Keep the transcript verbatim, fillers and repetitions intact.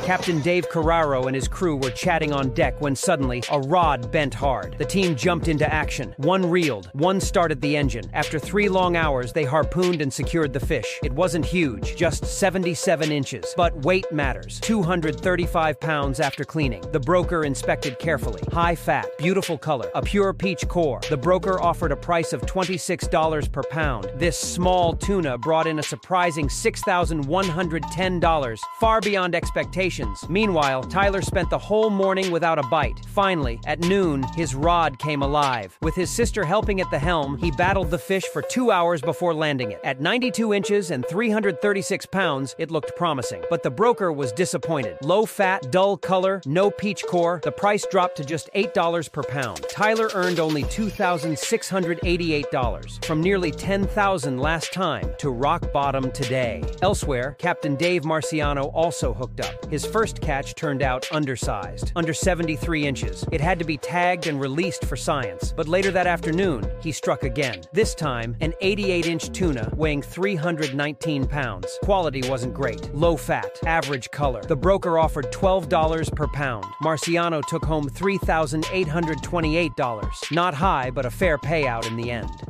Captain Dave Carraro and his crew were chatting on deck when suddenly a rod bent hard. The team jumped into action. One reeled, one started the engine. After three long hours, they harpooned and secured the fish. It wasn't huge, just seventy-seven inches. But weight matters. two hundred thirty-five pounds after cleaning. The broker inspected carefully. High fat, beautiful color, a pure peach core. The broker offered a price of twenty-six dollars per pound. This small tuna brought in a surprising six thousand one hundred ten dollars, far beyond expectations. Meanwhile, Tyler spent the whole morning without a bite. Finally, at noon, his rod came alive. With his sister helping at the helm, he battled the fish for two hours before landing it. At ninety-two inches and three hundred thirty-six pounds, it looked promising. But the broker was disappointed. Low fat, dull color, no peach core. The price dropped to just eight dollars per pound. Tyler earned only two thousand six hundred eighty-eight dollars, from nearly ten thousand dollars last time to rock bottom today. Elsewhere, Captain Dave Marciano also hooked up. His first catch turned out undersized, under seventy-three inches. It had to be tagged and released for science. But later that afternoon, he struck again. This time, an eighty-eight inch tuna weighing three hundred nineteen pounds. Quality wasn't great. Low fat, average color. The broker offered twelve dollars per pound. Marciano took home three thousand eight hundred twenty-eight dollars. Not high, but a fair payout in the end.